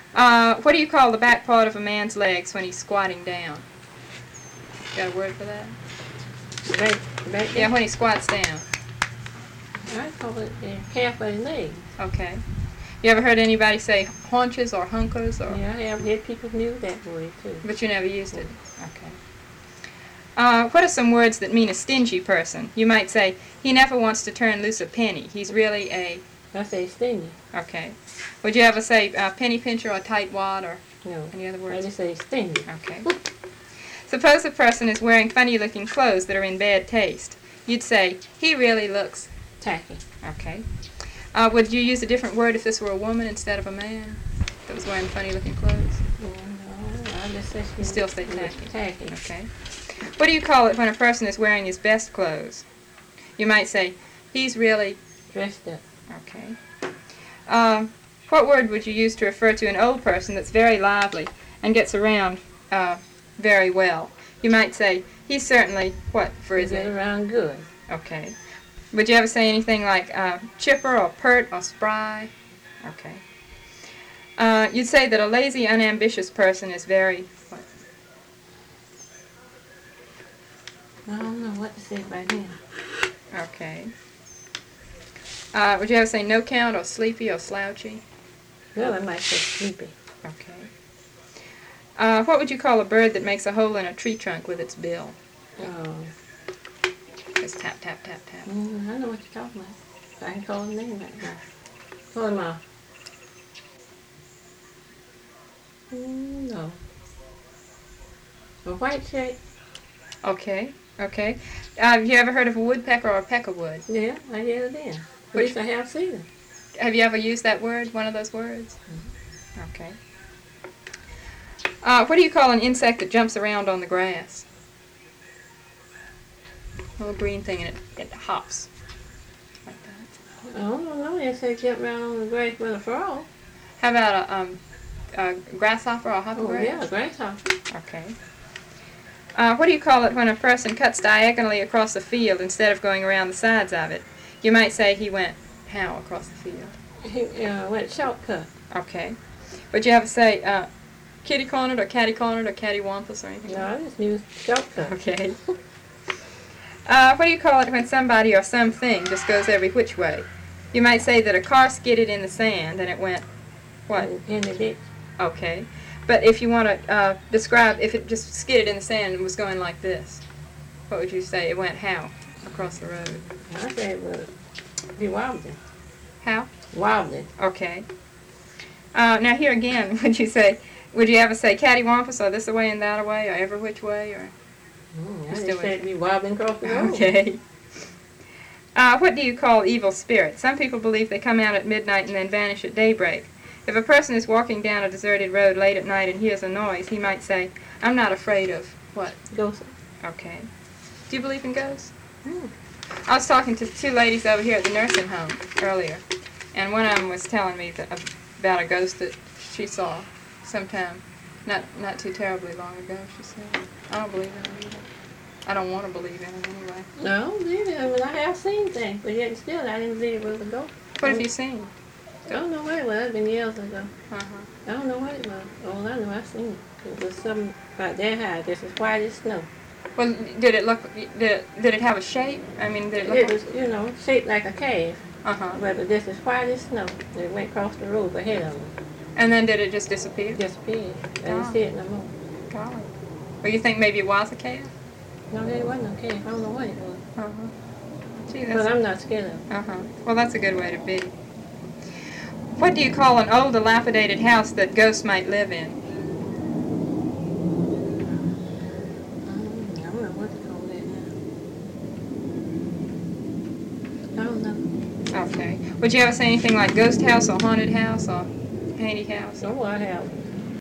What do you call the back part of a man's legs when he's squatting down? Got a word for that? Right Yeah, when he squats down. I call it half of the leg. Okay. You ever heard anybody say haunches or hunkers? Or? Yeah, I have heard people use that word too. But you never used it? Okay. What are some words that mean a stingy person? You might say, he never wants to turn loose a penny. He's really a... I say stingy. Okay. Would you ever say penny pincher or tightwad or No. any other words? I just say stingy. Okay. Suppose a person is wearing funny-looking clothes that are in bad taste. You'd say, he really looks... Tacky. Okay. Would you use a different word if this were a woman instead of a man that was wearing funny-looking clothes? No, I just say You still say tacky. Tacky. Okay. What do you call it when a person is wearing his best clothes? You might say, he's really... Dressed up. Okay. What word would you use to refer to an old person that's very lively and gets around very well? You might say, he's certainly, what, for his Get age? around good. Okay. Would you ever say anything like chipper or pert or spry? Okay. You'd say that a lazy, unambitious person is very, what? I don't know what to say about him. Okay. Would you ever say no count or sleepy or slouchy? Well, I might say sleepy. Okay. What would you call a bird that makes a hole in a tree trunk with its bill? Oh. Just tap, tap, tap, tap. I know what you're talking about. I can call his name right now. Call him out. No. A white chick? Okay, okay. Have you ever heard of a woodpecker or a peckerwood? Yeah, I hear it then. At least I have seen it. Have you ever used that word, one of those words? Okay. What do you call an insect that jumps around on the grass? A little green thing and it hops. Like that. I don't know. They say jump around on the grass with a frog. How about a grasshopper or a hopper Oh, grass? yeah, grasshopper. Okay. What do you call it when a person cuts diagonally across the field instead of going around the sides of it? You might say he went how across the field? He went shortcut. Okay. Would you ever say kitty cornered or catty wampus or anything? No, I just used shortcut. Okay. What do you call it when somebody or something just goes every which way? You might say that a car skidded in the sand and it went what? In the ditch. Okay. But if you want to describe if it just skidded in the sand and was going like this, what would you say? It went how across the road? I say it would be wobbly. How? Wobbly. Okay. Now here again, would you ever say cattywampus or this away and that away or every which way or? I just said it'd be wobbling across the road. Okay. What do you call evil spirits? Some people believe they come out at midnight and then vanish at daybreak. If a person is walking down a deserted road late at night and hears a noise, he might say, I'm not afraid of what? Ghosts. Okay. Do you believe in ghosts? I was talking to two ladies over here at the nursing home earlier, and one of them was telling me about a ghost that she saw sometime, not too terribly long ago, she said. I don't believe in it either. I don't want to believe in it anyway. No, neither. I mean, I have seen things, but yet still I didn't believe it was a ghost. What have you seen? I don't know what it was. It's been years ago. Uh-huh. I don't know what it was. All I know, I seen it. It was something about that high, just as white as snow. Well, did it have a shape? I mean, did it look It was, shaped like a cave. Uh-huh. But it was just as white as snow. It went across the road ahead of them. And then did it just disappear? It disappeared. I didn't see it no more. Golly. Well, you think maybe it was a cave? No, there wasn't no cave. I don't know what it was. Uh-huh. Gee, But I'm not scared of it. Uh-huh. Well, that's a good way to be. What do you call an old, dilapidated house that ghosts might live in? I don't know what to call that now. I don't know. Okay. Would you ever say anything like ghost house or haunted house or handy house? Oh, I have.